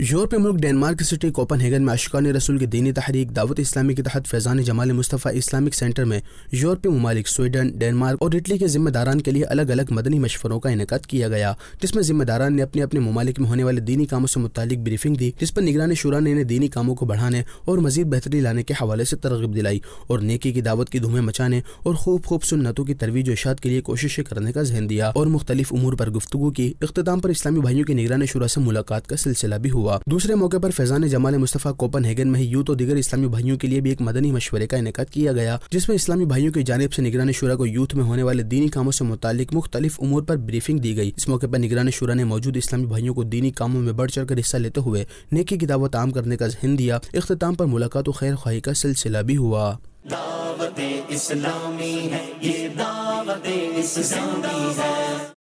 यूरोपीय मुल्क डेनमार्क की सिटी कोपनहेगन में आशिकान रसूल की दीनी तहरीक दावत इस्लामी के तहत फैज़ान जमाल मुस्तफ़ा इस्लामिक सेंटर में यूरोपीय ममालिक स्वीडन, डेनमार्क और इटली के जिम्मेदारान के लिए अलग अलग मदनी मशवरों का इनेकाद किया गया, जिसमें जिम्मेदारान ने अपने अपने ममालिक में होने वाले दीनी कामों से मुतालिक ब्रीफिंग दी, जिस पर निगरान शुरा ने इन्हें दीनी कामों को बढ़ाने और मजीद बेहतरी लाने के हवाले से तरगीब दिलाई और नेकी की दावत की धूमें मचाने और खूब सुन्नतों की तरवीज और इशात के लिए कोशिशें करने का जहन दिया और मुख्तलिफ उमूर पर गुफ्तगू की। इख्तिताम पर इस्लामी भाइयों की निगरान शुरा से मुलाकात का सिलसिला भी हुआ। दूसरे मौके पर फैज़ान जमाल मुस्तफ़ा कोपनहेगन में ही यूथ और दीगर इस्लामी भाइयों के लिए भी एक मदनी मशवरे का इनेकाद किया गया, जिसमें इस्लामी भाइयों की जानिब से निगरान शुरा को यूथ में होने वाले दीनी कामों से मुतालिक मुख्तलिफ उमूर पर ब्रीफिंग दी गई। इस मौके पर निगरान शुरा ने मौजूद इस्लामी भाइयों को दीनी कामों में बढ़ चढ़ कर हिस्सा लेते हुए नेकी की दावत आम करने का जहन दिया। इख्तिताम पर मुलाकात और खैर ख्वाही का सिलसिला भी हुआ। दावत इस्लामी है ये, दावत इस्लामी है।